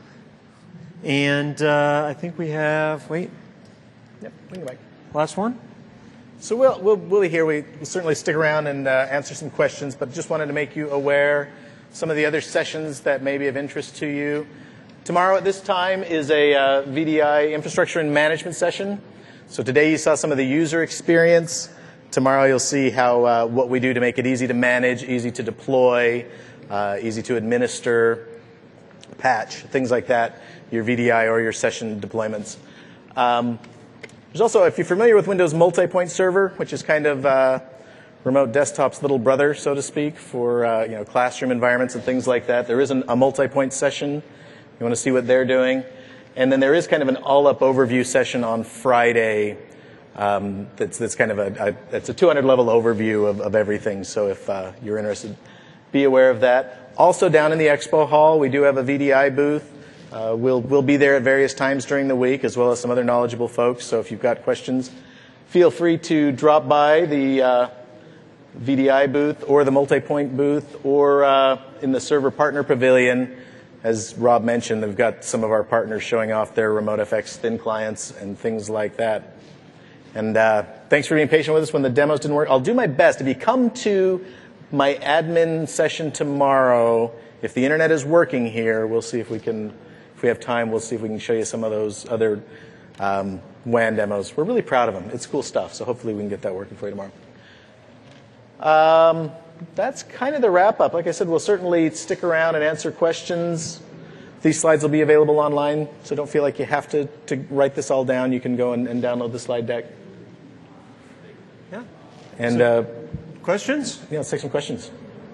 And uh, I think we have, wait. Yep, bring it back. Last one? So we'll, we'll, we'll be here. We will certainly stick around and uh, answer some questions, but just wanted to make you aware some of the other sessions that may be of interest to you. Tomorrow at this time is a uh, V D I infrastructure and management session. So today you saw some of the user experience. Tomorrow you'll see how uh, what we do to make it easy to manage, easy to deploy, uh, easy to administer, patch, things like that, your V D I or your session deployments. Um, there's also, if you're familiar with Windows Multipoint Server, which is kind of uh, remote desktop's little brother, so to speak, for uh, you know, classroom environments and things like that, there is an, a multipoint session. You want to see what they're doing. And then there is kind of an all-up overview session on Friday um, that's, that's kind of a, a, it's a two hundred level overview of, of everything. So if uh, you're interested, be aware of that. Also down in the expo hall, we do have a V D I booth. Uh, we'll, we'll be there at various times during the week, as well as some other knowledgeable folks. So if you've got questions, feel free to drop by the uh, V D I booth or the Multipoint booth or uh, in the Server Partner Pavilion. As Rob mentioned, they've got some of our partners showing off their RemoteFX thin clients and things like that. And uh, thanks for being patient with us when the demos didn't work. I'll do my best. If you come to my admin session tomorrow, if the internet is working here, we'll see if we can, if we have time, we'll see if we can show you some of those other um, W A N demos. We're really proud of them. It's cool stuff, so hopefully we can get that working for you tomorrow. Um, that's kind of the wrap-up. Like I said, we'll certainly stick around and answer questions. These slides will be available online, so don't feel like you have to, to write this all down. You can go and, and download the slide deck. Yeah. And so, uh, questions? Yeah, let's take some questions.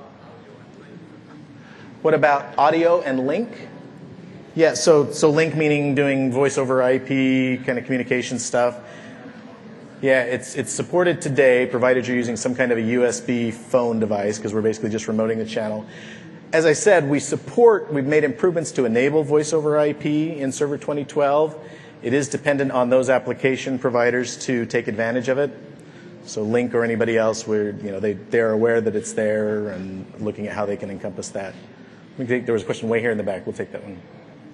What about audio and link? Yeah, so so link meaning doing voice over I P kind of communication stuff. Yeah, it's it's supported today, provided you're using some kind of a U S B phone device, because we're basically just remoting the channel. As I said, we support, we've made improvements to enable voice over I P in Server twenty twelve. It is dependent on those application providers to take advantage of it. So Link or anybody else, we're, you know, they, they're aware that it's there and looking at how they can encompass that. We think there was a question way here in the back. We'll take that one.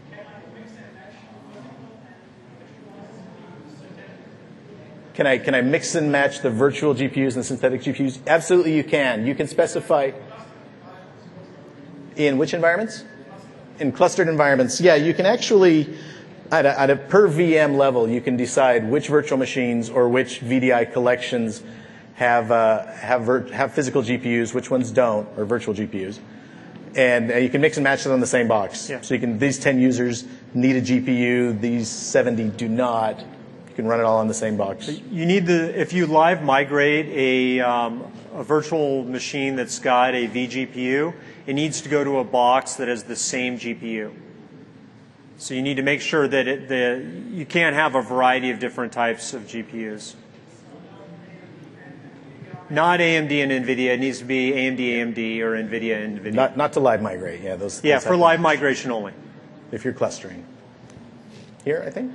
Can I, can I mix and match the virtual G P Us and the synthetic G P Us? Absolutely you can. You can specify in which environments? In clustered environments. Yeah, you can actually at a, at a per V M level, you can decide which virtual machines or which V D I collections have uh, have vir have physical G P Us, which ones don't, or virtual G P Us, and uh, you can mix and match it on the same box. Yeah. So you can these ten users need a G P U, these seventy do not. You can run it all on the same box. You need the if you live migrate a um, a virtual machine that's got a vGPU, it needs to go to a box that has the same G P U. So you need to make sure that it, the, you can't have a variety of different types of G P Us. Not A M D and NVIDIA. It needs to be A M D, A M D, or NVIDIA, NVIDIA. Not, not to live migrate, yeah. Those, yeah, those for live migration only. If you're clustering. Here, I think.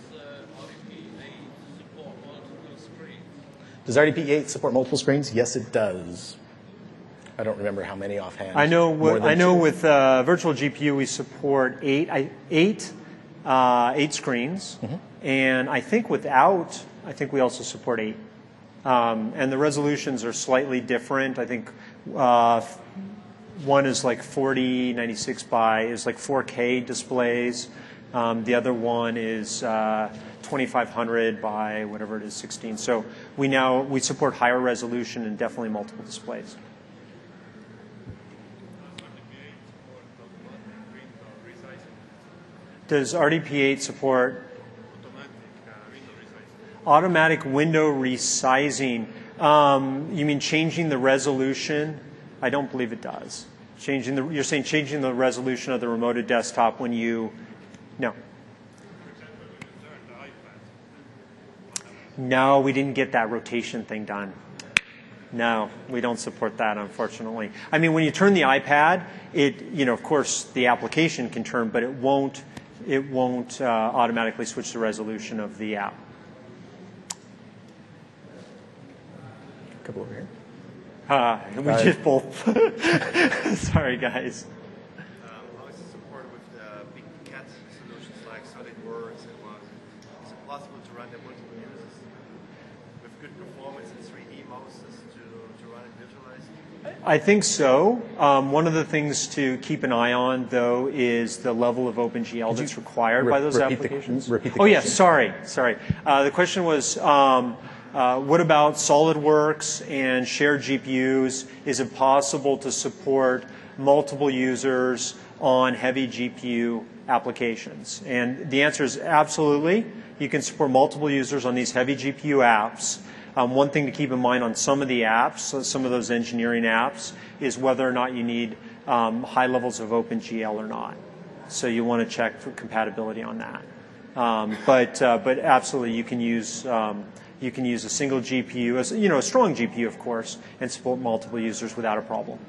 Does R D P eight support multiple screens? Yes, it does. I don't remember how many offhand. I know. What, I know two. with uh, virtual G P U we support eight, I, eight, uh, eight screens, mm-hmm. and I think without, I think we also support eight. Um, and the resolutions are slightly different. I think uh, one is like forty ninety-six by is like four K displays. Um, the other one is uh, twenty-five hundred by whatever it is, sixteen. So we now we support higher resolution and definitely multiple displays. Does R D P eight support automatic window resizing? Um, you mean changing the resolution? I don't believe it does. Changing the you're saying changing the resolution of the remoted desktop when you no. No, we didn't get that rotation thing done. No, we don't support that, unfortunately. I mean, when you turn the iPad, it you know, of course, the application can turn, but it won't. It won't uh, automatically switch the resolution of the app. A couple over here. Uh, we uh, just both. Sorry, guys. Um, how is it supported with the big cat solutions like SolidWorks and one? Is it possible to run the multiple users with good performance in three D Moses to, to run it visualized? I think so. Um, one of the things to keep an eye on, though, is the level of OpenGL that's required re by those repeat applications. The, repeat the oh, question. yes, sorry, sorry. Uh, the question was, um, uh, what about SolidWorks and shared G P Us? Is it possible to support multiple users on heavy G P U applications? And the answer is absolutely. You can support multiple users on these heavy G P U apps. Um, one thing to keep in mind on some of the apps, some of those engineering apps, is whether or not you need um, high levels of OpenGL or not. So you want to check for compatibility on that. Um, but uh, but absolutely, you can use um, you can use a single G P U, as you know, a strong G P U, of course, and support multiple users without a problem.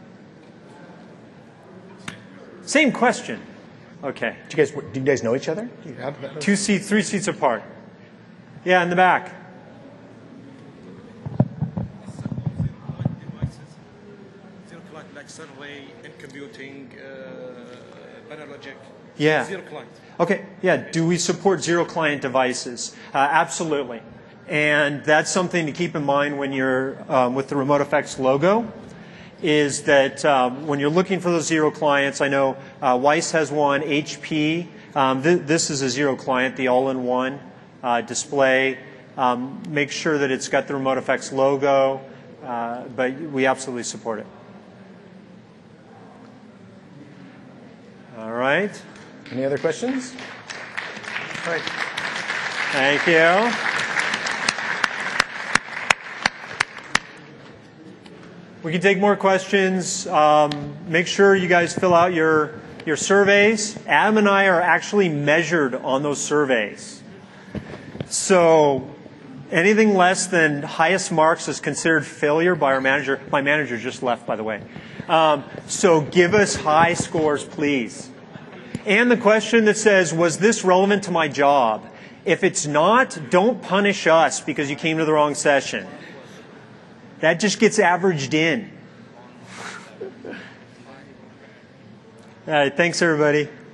Same question. Okay. Do you guys do you guys know each other? Two seats, three seats apart. Yeah, in the back. Like survey and computing, uh, Banalogic. Yeah. Zero client. Okay. Yeah. Do we support zero client devices? Uh, absolutely. And that's something to keep in mind when you're um, with the Remote Effects logo. Is that um, when you're looking for those zero clients? I know uh, Weiss has one. H P. Um, th this is a zero client, the all-in-one uh, display. Um, make sure that it's got the Remote Effects logo, uh, but we absolutely support it. All right. Any other questions? All right. Thank you. We can take more questions. Um, make sure you guys fill out your, your surveys. Adam and I are actually measured on those surveys. So anything less than highest marks is considered failure by our manager. My manager just left, by the way. Um, so give us high scores, please. And the question that says, was this relevant to my job? If it's not, don't punish us because you came to the wrong session. That just gets averaged in. All right, thanks, everybody.